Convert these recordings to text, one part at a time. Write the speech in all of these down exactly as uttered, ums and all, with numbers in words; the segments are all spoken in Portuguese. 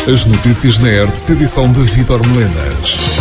As notícias na E R T, edição de Vítor Melenas.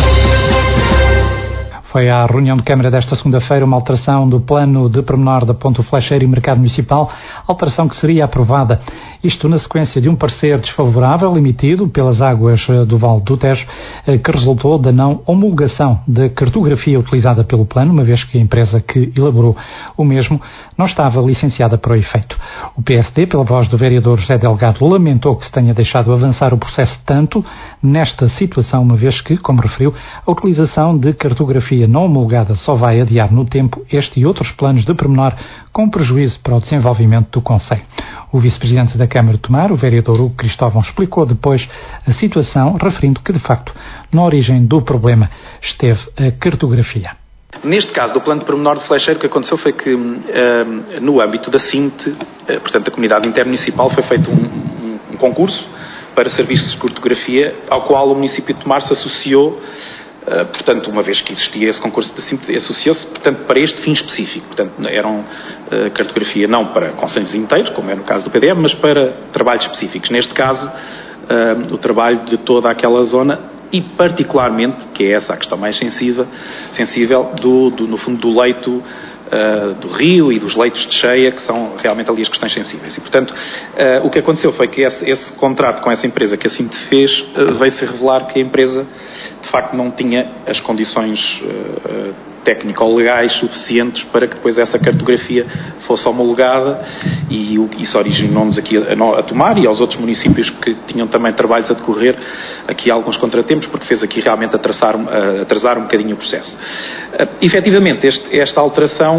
Foi à reunião de Câmara desta segunda-feira uma alteração do plano de pormenor da Ponte do Flecheiro e Mercado Municipal, alteração que seria aprovada. Isto na sequência de um parecer desfavorável emitido pelas águas do Vale do Tejo, que resultou da não homologação da cartografia utilizada pelo plano, uma vez que a empresa que elaborou o mesmo não estava licenciada para o efeito. O P S D, pela voz do vereador José Delgado, lamentou que se tenha deixado avançar o processo tanto nesta situação, uma vez que, como referiu, a utilização de cartografia não homologada só vai adiar no tempo este e outros planos de pormenor com prejuízo para o desenvolvimento do concelho. O vice-presidente da Câmara de Tomar, o vereador Hugo Cristóvão, explicou depois a situação, referindo que, de facto, na origem do problema esteve a cartografia. Neste caso do plano de pormenor de Flecheiro, o que aconteceu foi que, uh, no âmbito da C I M T, uh, portanto da Comunidade Intermunicipal, foi feito um, um, um concurso para serviços de cartografia, ao qual o município de Tomar se associou. Uh, portanto, uma vez que existia esse concurso da C I M T, associou-se, portanto, para este fim específico. Portanto, eram uh, cartografia não para concelhos inteiros, como é no caso do P D M, mas para trabalhos específicos. Neste caso, uh, o trabalho de toda aquela zona e, particularmente, que é essa a questão mais sensível, sensível do, do, no fundo, do leito uh, do rio e dos leitos de cheia, que são realmente ali as questões sensíveis. E, portanto, uh, o que aconteceu foi que esse, esse contrato com essa empresa que a C I M T fez, uh, veio-se revelar que a empresa, de facto, não tinha as condições uh, técnico-legais suficientes para que depois essa cartografia fosse homologada, e isso originou-nos aqui a, a Tomar e aos outros municípios que tinham também trabalhos a decorrer, aqui alguns contratempos, porque fez aqui realmente atrasar, uh, atrasar um bocadinho o processo. Uh, efetivamente, este, esta alteração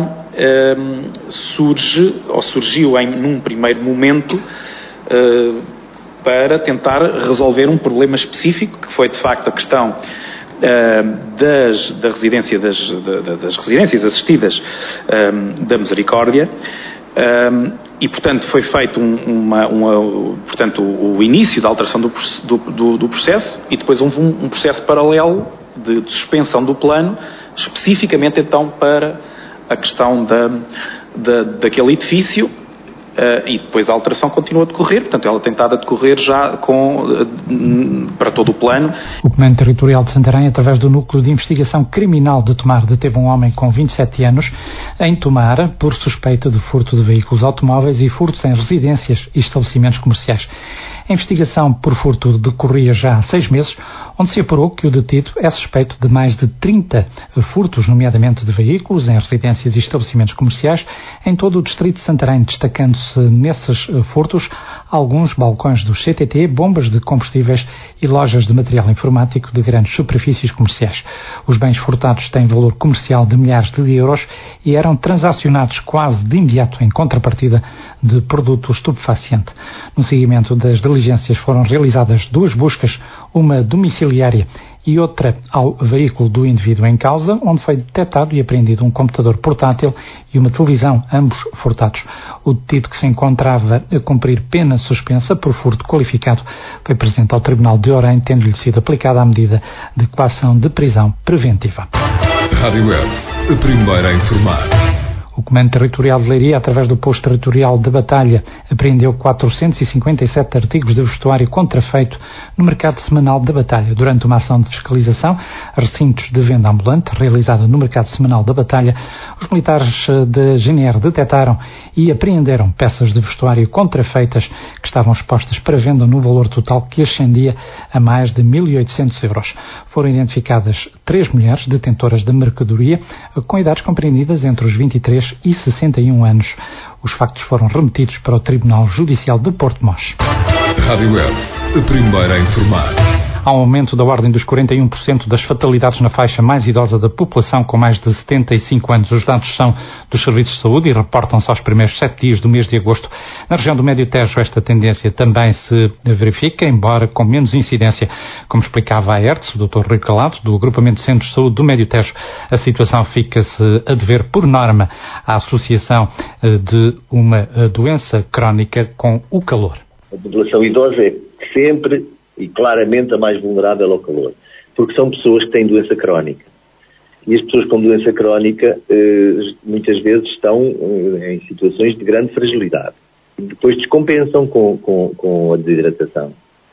uh, surge, ou surgiu em, num primeiro momento, uh, para tentar resolver um problema específico, que foi de facto a questão Uh, das, da residência das, da, das residências assistidas um, da Misericórdia, um, e portanto foi feito um, uma, uma, portanto, o, o início da alteração do, do, do processo, e depois houve um, um processo paralelo de, de suspensão do plano, especificamente então para a questão da, da, daquele edifício. Uh, e depois a alteração continua a decorrer, portanto ela tem estado a decorrer já com, uh, para todo o plano. O Comando Territorial de Santarém, através do Núcleo de Investigação Criminal de Tomar, deteve um homem com vinte e sete anos em Tomar por suspeita de furto de veículos automóveis e furtos em residências e estabelecimentos comerciais. A investigação por furto decorria já há seis meses, onde se apurou que o detido é suspeito de mais de trinta furtos, nomeadamente de veículos, em residências e estabelecimentos comerciais, em todo o distrito de Santarém, destacando-se nesses furtos alguns balcões do C T T, bombas de combustíveis e lojas de material informático de grandes superfícies comerciais. Os bens furtados têm valor comercial de milhares de euros e eram transacionados quase de imediato em contrapartida de produto estupefaciente. No seguimento das diligências foram realizadas duas buscas, uma domiciliária e outra ao veículo do indivíduo em causa, onde foi detectado e apreendido um computador portátil e uma televisão, ambos furtados. O detido, que se encontrava a cumprir pena suspensa por furto qualificado, foi presente ao Tribunal de Orem, tendo-lhe sido aplicada a medida de coação de prisão preventiva. Rádio E R T, a primeira a informar. O Comando Territorial de Leiria, através do Posto Territorial de Batalha, apreendeu quatrocentos e cinquenta e sete artigos de vestuário contrafeito no mercado semanal da Batalha. Durante uma ação de fiscalização a recintos de venda ambulante realizada no mercado semanal da Batalha, os militares da G N R detectaram e apreenderam peças de vestuário contrafeitas que estavam expostas para venda no valor total que ascendia a mais de mil e oitocentos euros. Foram identificadas três mulheres detentoras da mercadoria com idades compreendidas entre os vinte e três e sessenta e um anos. Os factos foram remetidos para o Tribunal Judicial de Porto-Mós. Rádio E R T, a primeira a informar. Há um aumento da ordem dos quarenta e um por cento das fatalidades na faixa mais idosa da população com mais de setenta e cinco anos. Os dados são dos serviços de saúde e reportam-se aos primeiros sete dias do mês de agosto. Na região do Médio Tejo, esta tendência também se verifica, embora com menos incidência. Como explicava a E R T S, o doutor Rui Calado, do Agrupamento de Centros de Saúde do Médio Tejo, a situação fica-se a dever, por norma, à associação de uma doença crónica com o calor. A população idosa é sempre e claramente a mais vulnerável ao calor, porque são pessoas que têm doença crónica. E as pessoas com doença crónica eh, muitas vezes estão eh, em situações de grande fragilidade. Depois descompensam com, com, com a desidratação.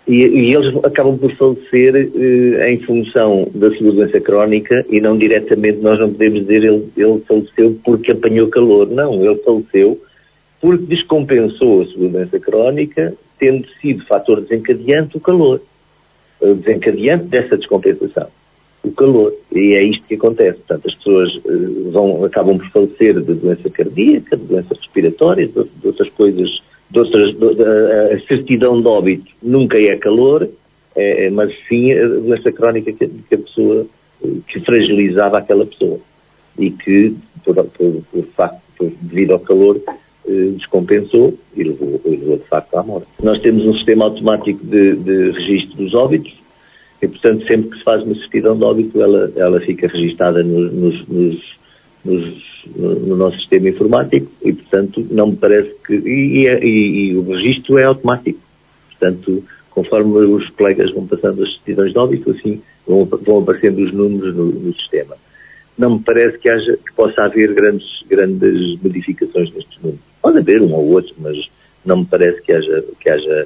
e, e eles acabam por falecer eh, em função da sua doença crónica e não diretamente. Nós não podemos dizer ele, ele faleceu porque apanhou calor. Não, ele faleceu porque descompensou a sua doença crónica, tendo sido fator desencadeante o calor. O desencadeante dessa descompensação. O calor. E é isto que acontece. Portanto, as pessoas uh, vão, acabam por falecer de doença cardíaca, de doença respiratória, de, de outras coisas, de outras, de, de, a certidão de óbito nunca é calor, é, mas sim a doença crónica que, que a pessoa, que fragilizava aquela pessoa. E que, por, por, por facto, por, devido ao calor, uh, descompensou e levou, levou, de facto, à morte. Nós temos um sistema automático de, de registro dos óbitos, e, portanto, sempre que se faz uma certidão de óbito, ela, ela fica registada no, nos, nos, nos, no nosso sistema informático e, portanto, não me parece que... E, e, e o registro é automático. Portanto, conforme os colegas vão passando as certidões de óbito, assim, vão, vão aparecendo os números no, no sistema. Não me parece que, haja, que possa haver grandes, grandes modificações nestes números. Pode haver um ou outro, mas não me parece que haja... Que haja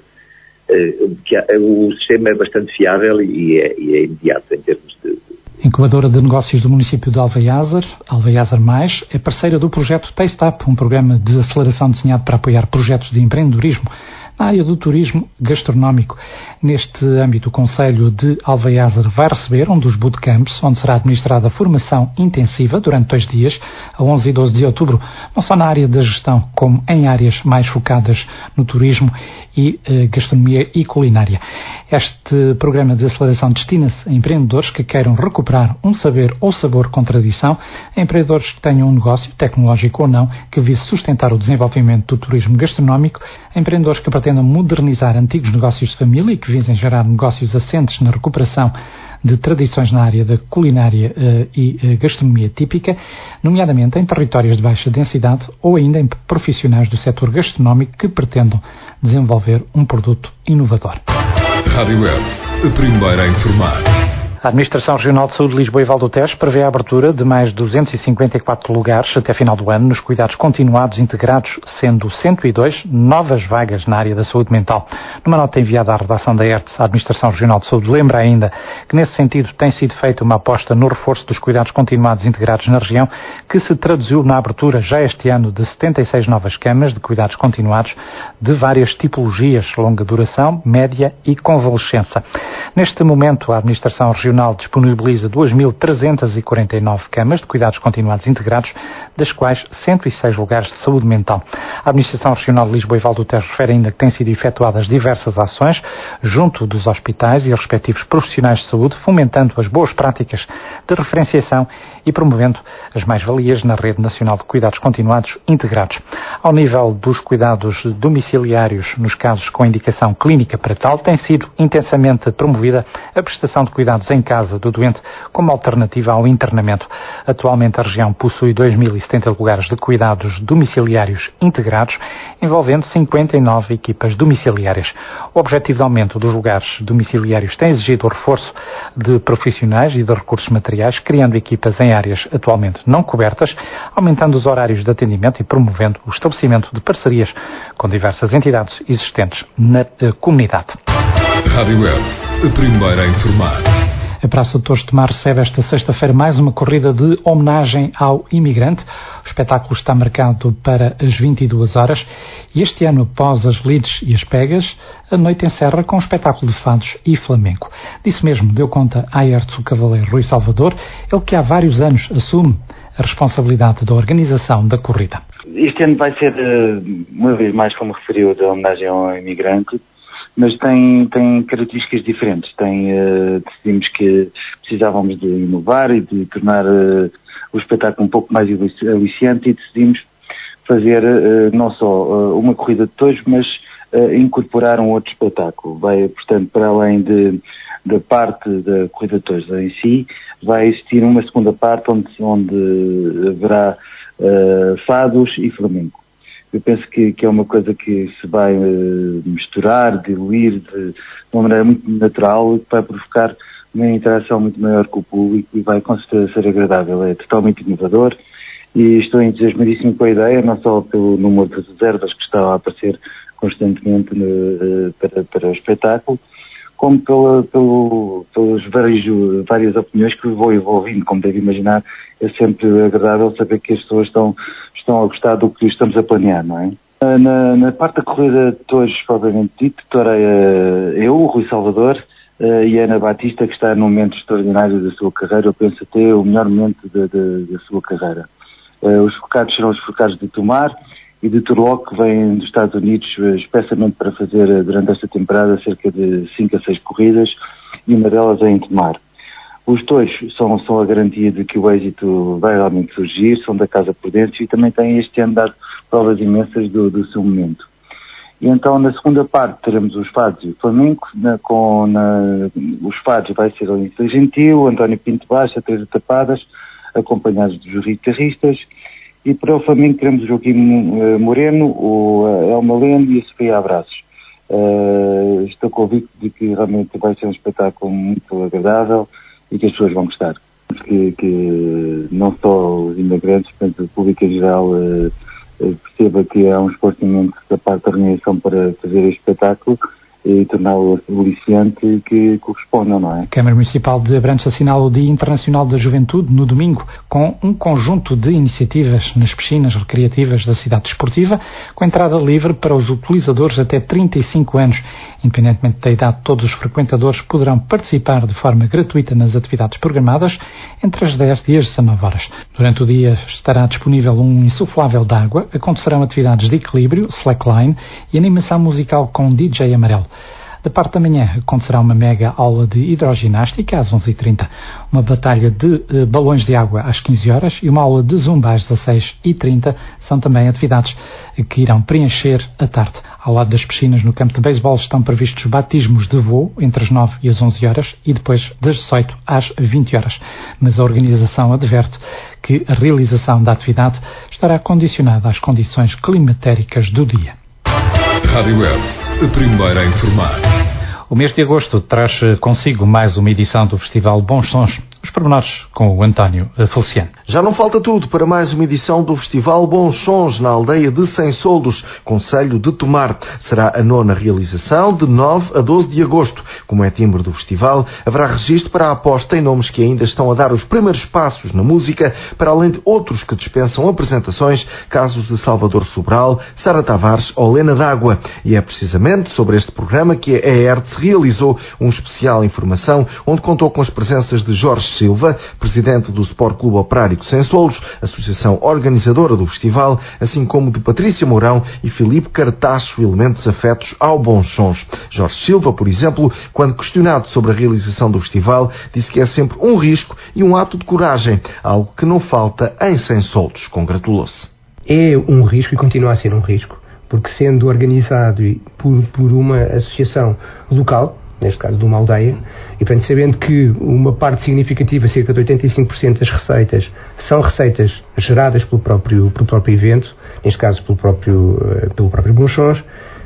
que o sistema é bastante fiável e é, e é imediato em termos de... Incubadora de negócios do município de Alveiazar, Alveiazar Mais, é parceira do projeto Taste Up, um programa de aceleração desenhado para apoiar projetos de empreendedorismo na área do turismo gastronómico. Neste âmbito, o Conselho de Alveiazar vai receber um dos bootcamps, onde será administrada formação intensiva durante dois dias, a onze e doze de outubro, não só na área da gestão, como em áreas mais focadas no turismo e eh, gastronomia e culinária. Este programa de aceleração destina-se a empreendedores que queiram recuperar um saber ou sabor com tradição, a empreendedores que tenham um negócio, tecnológico ou não, que vise sustentar o desenvolvimento do turismo gastronómico, a empreendedores que pretendam modernizar antigos negócios de família e que visem gerar negócios assentes na recuperação de tradições na área da culinária uh, e uh, gastronomia típica, nomeadamente em territórios de baixa densidade ou ainda em profissionais do setor gastronómico que pretendam desenvolver um produto inovador. Rádio Web, a primeira a informar. A Administração Regional de Saúde de Lisboa e Val do Tejo prevê a abertura de mais duzentos e cinquenta e quatro lugares até final do ano nos cuidados continuados integrados, sendo cento e dois novas vagas na área da saúde mental. Numa nota enviada à redação da E R T S, a Administração Regional de Saúde lembra ainda que nesse sentido tem sido feita uma aposta no reforço dos cuidados continuados integrados na região, que se traduziu na abertura já este ano de setenta e seis novas camas de cuidados continuados de várias tipologias, longa duração, média e convalescença. Neste momento, a Administração Regional disponibiliza duas mil trezentas e quarenta e nove camas de cuidados continuados integrados, das quais cento e seis lugares de saúde mental. A Administração Regional de Lisboa e Val do Tejo refere ainda que têm sido efetuadas diversas ações junto dos hospitais e os respectivos profissionais de saúde, fomentando as boas práticas de referenciação e promovendo as mais-valias na Rede Nacional de Cuidados Continuados Integrados. Ao nível dos cuidados domiciliários, nos casos com indicação clínica para tal, tem sido intensamente promovida a prestação de cuidados em casa do doente como alternativa ao internamento. Atualmente a região possui dois mil e setenta lugares de cuidados domiciliários integrados, envolvendo cinquenta e nove equipas domiciliárias. O objetivo de aumento dos lugares domiciliários tem exigido o reforço de profissionais e de recursos materiais, criando equipas em áreas atualmente não cobertas, aumentando os horários de atendimento e promovendo o estabelecimento de parcerias com diversas entidades existentes na uh, comunidade. Rádio Web, a primeira a informar. A Praça de Torres de Tomar recebe esta sexta-feira mais uma corrida de homenagem ao imigrante. O espetáculo está marcado para as vinte e duas horas e este ano, após as lides e as pegas, a noite encerra com um espetáculo de fados e flamenco. Disso mesmo deu conta a E R T S o cavaleiro Rui Salvador, ele que há vários anos assume a responsabilidade da organização da corrida. Este ano vai ser, uma vez mais, como referiu, da homenagem ao imigrante, mas tem, tem características diferentes. Tem, uh, decidimos que precisávamos de inovar e de tornar uh, o espetáculo um pouco mais aliciante e decidimos fazer uh, não só uh, uma corrida de touros, mas uh, incorporar um outro espetáculo. Vai, portanto, para além de, da parte da corrida de touros em si, vai existir uma segunda parte onde, onde haverá uh, fados e flamenco. Eu penso que, que é uma coisa que se vai uh, misturar, diluir de, de uma maneira muito natural e que vai provocar uma interação muito maior com o público e vai com certeza ser agradável. É totalmente inovador e estou entusiasmadíssimo com a ideia, não só pelo número de reservas que está a aparecer constantemente no, uh, para, para o espetáculo, como pela, pelo, pelas várias, várias opiniões que vou envolvendo. Como deve imaginar, é sempre agradável saber que as pessoas estão, estão a gostar do que estamos a planear, não é? Na, na parte da corrida de touros, propriamente dito, torei eu, o Rui Salvador, Uh, e a Ana Batista, que está num momento extraordinário da sua carreira, eu penso até o melhor momento da, da, da sua carreira. Uh, os focados serão os focados de Tomar e de Turlock, que vêm dos Estados Unidos, uh, especialmente para fazer uh, durante esta temporada cerca de cinco a seis corridas, e uma delas é em Tomar. Os touros são, são a garantia de que o êxito vai realmente surgir, são da Casa Prudêncio e também têm este ano dado provas imensas do, do seu momento. E então, na segunda parte, teremos os fados e o flamenco. Na, com, na, os fados vai ser o Inês Gentil, António Pinto Baixa, Teresa Tapadas, acompanhados dos guitarristas. E para o flamenco teremos o Joaquim uh, Moreno, o uh, Elma Lendo e a Sofia Abraços. Uh, estou convicto de que realmente vai ser um espetáculo muito agradável e que as pessoas vão gostar. Que, que não só os imigrantes, portanto, o público em geral... Uh, perceba que há um esforço imenso da parte da organização para fazer este espetáculo e torná-lo aliciante que correspondam, não é? A Câmara Municipal de Abrantes assinala o Dia Internacional da Juventude no domingo, com um conjunto de iniciativas nas piscinas recreativas da cidade desportiva, com entrada livre para os utilizadores até trinta e cinco anos. Independentemente da idade, todos os frequentadores poderão participar de forma gratuita nas atividades programadas entre as dez e as dezanove horas. Durante o dia estará disponível um insuflável de água, acontecerão atividades de equilíbrio, slackline e animação musical com D J Amarelo. Da parte da manhã acontecerá uma mega aula de hidroginástica às onze e trinta, uma batalha de uh, balões de água às quinze horas e uma aula de zumba às dezasseis e trinta. São também atividades que irão preencher a tarde. Ao lado das piscinas no campo de beisebol estão previstos batismos de voo entre as nove e as onze horas e depois das dezoito às vinte horas. Mas a organização adverte que a realização da atividade estará condicionada às condições climatéricas do dia. Rádio Web, a primeira a informar. O mês de agosto traz consigo mais uma edição do Festival Bons Sons. Os pormenores com o António Feliciano. Já não falta tudo para mais uma edição do Festival Bons Sons na aldeia de Sem Soldos, concelho de Tomar. Será a nona realização de nove a doze de agosto. Como é timbre do festival, haverá registro para a aposta em nomes que ainda estão a dar os primeiros passos na música, para além de outros que dispensam apresentações, casos de Salvador Sobral, Sara Tavares ou Lena D'Água. E é precisamente sobre este programa que a E R T realizou um especial informação, onde contou com as presenças de Jorge Silva, presidente do Sport Clube Operário de Sem Soldos, associação organizadora do festival, assim como de Patrícia Mourão e Filipe Cartacho, elementos afetos ao Bons Sons. Jorge Silva, por exemplo, quando questionado sobre a realização do festival, disse que é sempre um risco e um ato de coragem, algo que não falta em Sem Soldos. Congratulou-se. É um risco e continua a ser um risco, porque sendo organizado por, por uma associação local, neste caso de uma aldeia, e portanto sabendo que uma parte significativa, cerca de oitenta e cinco por cento das receitas, são receitas geradas pelo próprio, pelo próprio evento, neste caso pelo próprio, pelo próprio Bons Sons,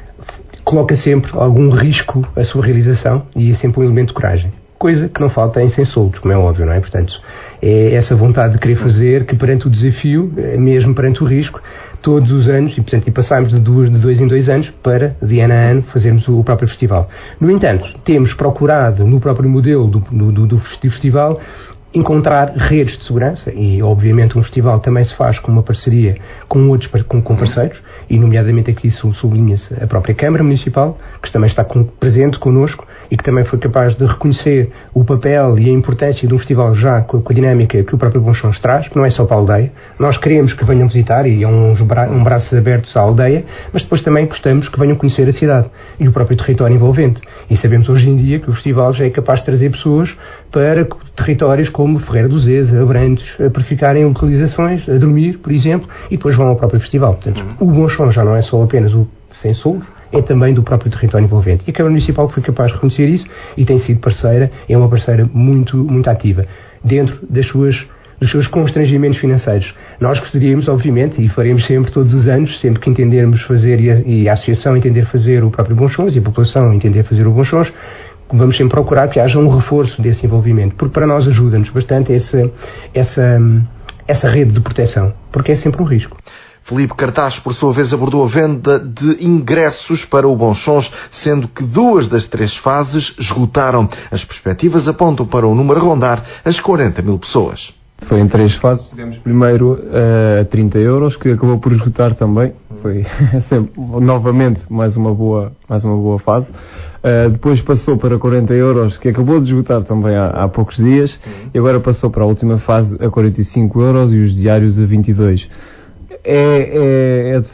coloca sempre algum risco a sua realização e é sempre um elemento de coragem. Coisa que não falta em Sem Soldos, como é óbvio, não é? Portanto, é essa vontade de querer fazer que perante o desafio, mesmo perante o risco, todos os anos, e portanto e passámos de, duas, de dois em dois anos para, de ano a ano, fazermos o, o próprio festival. No entanto, temos procurado, no próprio modelo do, do, do, do festival, encontrar redes de segurança, e obviamente um festival também se faz com uma parceria com outros com, com parceiros, e nomeadamente aqui sublinha-se a própria Câmara Municipal, que também está com, presente connosco e que também foi capaz de reconhecer o papel e a importância de um festival já com a, com a dinâmica que o próprio Bons Sons traz, que não é só para a aldeia. Nós queremos que venham visitar e é um, um braços abertos à aldeia, mas depois também gostamos que venham conhecer a cidade e o próprio território envolvente. E sabemos hoje em dia que o festival já é capaz de trazer pessoas para territórios como Ferreira do Zeza, Abrantes, para ficarem em localizações, a dormir, por exemplo, e depois vão ao próprio festival. Portanto, uhum. O Bons Sons já não é só apenas o Sem Soldos, é também do próprio território envolvente. E a Câmara Municipal foi capaz de reconhecer isso e tem sido parceira, é uma parceira muito, muito ativa, dentro das suas, dos seus constrangimentos financeiros. Nós gostaríamos, obviamente, e faremos sempre todos os anos, sempre que entendermos fazer e a, e a Associação entender fazer o próprio Bons Sons e a população entender fazer o Bons Sons, vamos sempre procurar que haja um reforço desse envolvimento, porque para nós ajuda-nos bastante essa, essa, essa rede de proteção, porque é sempre um risco. Filipe Cartaz, por sua vez, abordou a venda de ingressos para o Bons Sons, sendo que duas das três fases esgotaram. As perspectivas apontam para o número a rondar as quarenta mil pessoas. Foi em três fases. Tivemos primeiro a uh, trinta euros, que acabou por esgotar também. Foi sempre, novamente, mais uma boa, mais uma boa fase. Uh, depois passou para quarenta euros, que acabou de esgotar também há, há poucos dias. E agora passou para a última fase a quarenta e cinco euros e os diários a vinte e dois. É, é, é de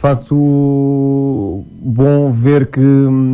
facto bom ver que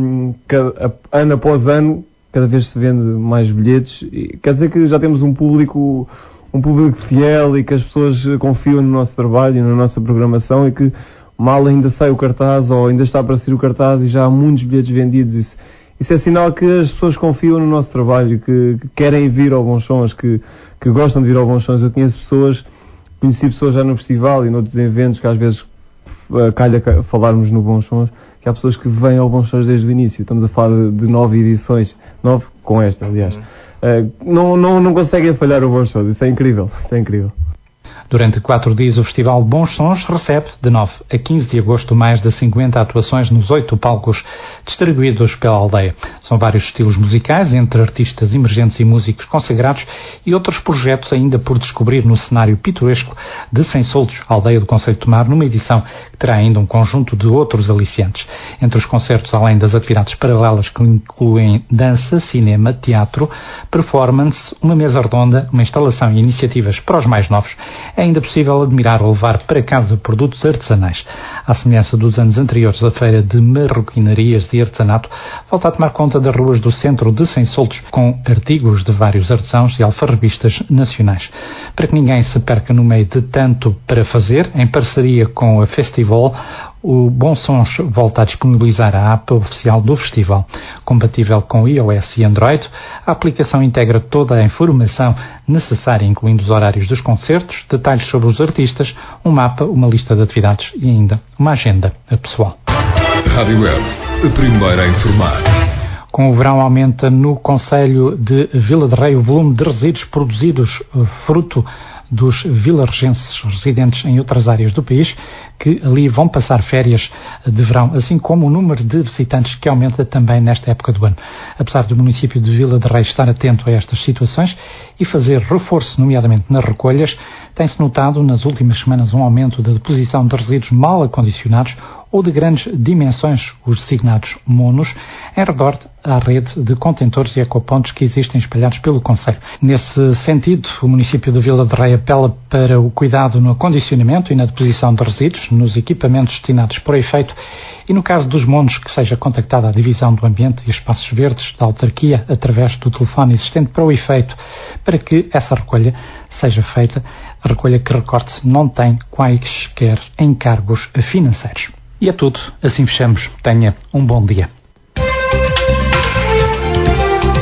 cada, ano após ano cada vez se vende mais bilhetes. Quer dizer que já temos um público... um público fiel e que as pessoas confiam no nosso trabalho e na nossa programação e que mal ainda sai o cartaz ou ainda está para sair o cartaz e já há muitos bilhetes vendidos. Isso, isso é sinal que as pessoas confiam no nosso trabalho, que, que querem vir ao Bons Sons, que, que gostam de vir ao Bons Sons. Eu conheço pessoas, conheci pessoas já no festival e noutros eventos que às vezes uh, calha falarmos no Bons Sons, que há pessoas que vêm ao Bons Sons desde o início. Estamos a falar de, de nove edições, nove com esta, aliás. Uh, não, não, não conseguem falhar o Bons Sons, isso é incrível, isso é incrível. Durante quatro dias, o Festival Bons Sons recebe, de nove a quinze de agosto, mais de cinquenta atuações nos oito palcos distribuídos pela aldeia. São vários estilos musicais, entre artistas emergentes e músicos consagrados, e outros projetos ainda por descobrir no cenário pitoresco de Sem-Soldos, aldeia do concelho de Tomar, numa edição que terá ainda um conjunto de outros aliciantes. Entre os concertos, além das atividades paralelas que incluem dança, cinema, teatro, performance, uma mesa redonda, uma instalação e iniciativas para os mais novos, é ainda possível admirar ou levar para casa produtos artesanais. À semelhança dos anos anteriores, a Feira de Marroquinarias e Artesanato volta a tomar conta das ruas do centro de Sem-Soldos, com artigos de vários artesãos e alfarrabistas nacionais. Para que ninguém se perca no meio de tanto para fazer, em parceria com a Festival, o Bons Sons volta a disponibilizar a app oficial do festival. Compatível com iOS e Android, a aplicação integra toda a informação necessária, incluindo os horários dos concertos, detalhes sobre os artistas, um mapa, uma lista de atividades e ainda uma agenda pessoal. Rádio Web, a primeira a informar. Com o verão aumenta no concelho de Vila de Rei o volume de resíduos produzidos fruto dos vilarregenses residentes em outras áreas do país que ali vão passar férias de verão, assim como o número de visitantes que aumenta também nesta época do ano. Apesar do município de Vila de Rei estar atento a estas situações e fazer reforço, nomeadamente nas recolhas, tem-se notado nas últimas semanas um aumento da deposição de resíduos mal acondicionados ou de grandes dimensões, os designados monos, em redor à rede de contentores e ecopontos que existem espalhados pelo concelho. Nesse sentido, o município de Vila de Rei apela para o cuidado no acondicionamento e na deposição de resíduos nos equipamentos destinados por efeito e, no caso dos monos, que seja contactada a Divisão do Ambiente e Espaços Verdes da autarquia através do telefone existente para o efeito, para que essa recolha seja feita, a recolha que, recorde-se, não tem quaisquer encargos financeiros. E é tudo. Assim fechamos. Tenha um bom dia.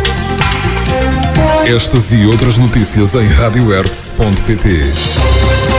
Estas e outras notícias em rádio ertz ponto pt.